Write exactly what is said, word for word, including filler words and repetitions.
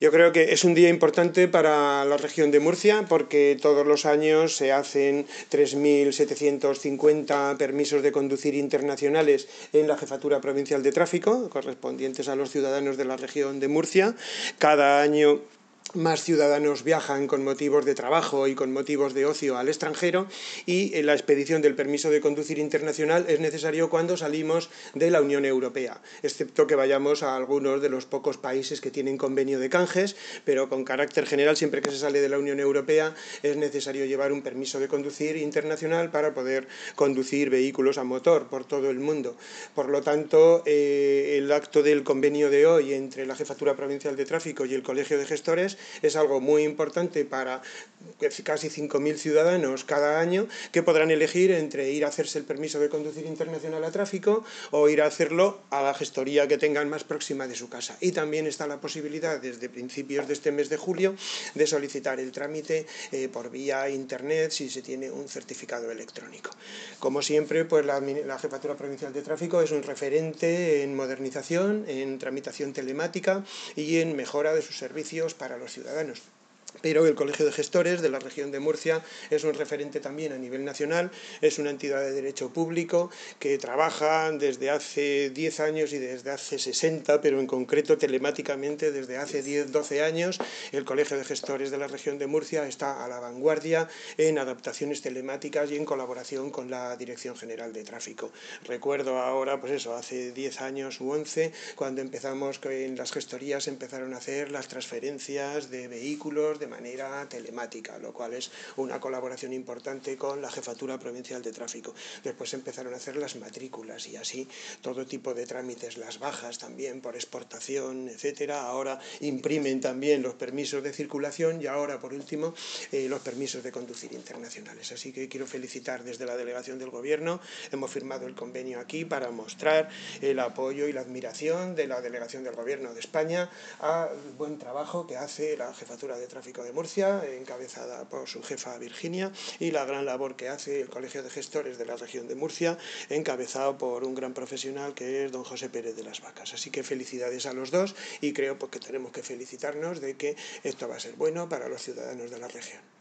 Yo creo que es un día importante para la región de Murcia porque todos los años se hacen tres mil setecientos cincuenta permisos de conducir internacionales en la Jefatura Provincial de Tráfico, correspondientes a los ciudadanos de la región de Murcia. Cada año más ciudadanos viajan con motivos de trabajo y con motivos de ocio al extranjero, y la expedición del permiso de conducir internacional es necesario cuando salimos de la Unión Europea, excepto que vayamos a algunos de los pocos países que tienen convenio de canjes, pero con carácter general, siempre que se sale de la Unión Europea, es necesario llevar un permiso de conducir internacional para poder conducir vehículos a motor por todo el mundo. Por lo tanto, eh, el acto del convenio de hoy entre la Jefatura Provincial de Tráfico y el Colegio de Gestores es algo muy importante para casi cinco mil ciudadanos cada año, que podrán elegir entre ir a hacerse el permiso de conducir internacional a tráfico o ir a hacerlo a la gestoría que tengan más próxima de su casa. Y también está la posibilidad, desde principios de este mes de julio, de solicitar el trámite eh, por vía internet si se tiene un certificado electrónico. Como siempre, pues la, la Jefatura Provincial de Tráfico es un referente en modernización, en tramitación telemática y en mejora de sus servicios para los ciudadanos. Pero el Colegio de Gestores de la región de Murcia es un referente también a nivel nacional, es una entidad de derecho público que trabaja desde hace diez años y desde hace sesenta, pero en concreto telemáticamente desde hace diez doce años. El Colegio de Gestores de la región de Murcia está a la vanguardia en adaptaciones telemáticas y en colaboración con la Dirección General de Tráfico. Recuerdo ahora, pues eso, hace diez años u once, cuando empezamos, que en las gestorías empezaron a hacer las transferencias de vehículos de manera telemática, lo cual es una colaboración importante con la Jefatura Provincial de Tráfico. Después empezaron a hacer las matrículas y así todo tipo de trámites, las bajas también por exportación, etcétera. Ahora imprimen también los permisos de circulación y ahora, por último, eh, los permisos de conducir internacionales. Así que quiero felicitar desde la delegación del Gobierno. Hemos firmado el convenio aquí para mostrar el apoyo y la admiración de la delegación del Gobierno de España al buen trabajo que hace la Jefatura de Tráfico de Murcia, encabezada por su jefa Virginia, y la gran labor que hace el Colegio de Gestores de la región de Murcia, encabezado por un gran profesional que es don José Pérez de las Vacas. Así que felicidades a los dos, y creo pues, que tenemos que felicitarnos de que esto va a ser bueno para los ciudadanos de la región.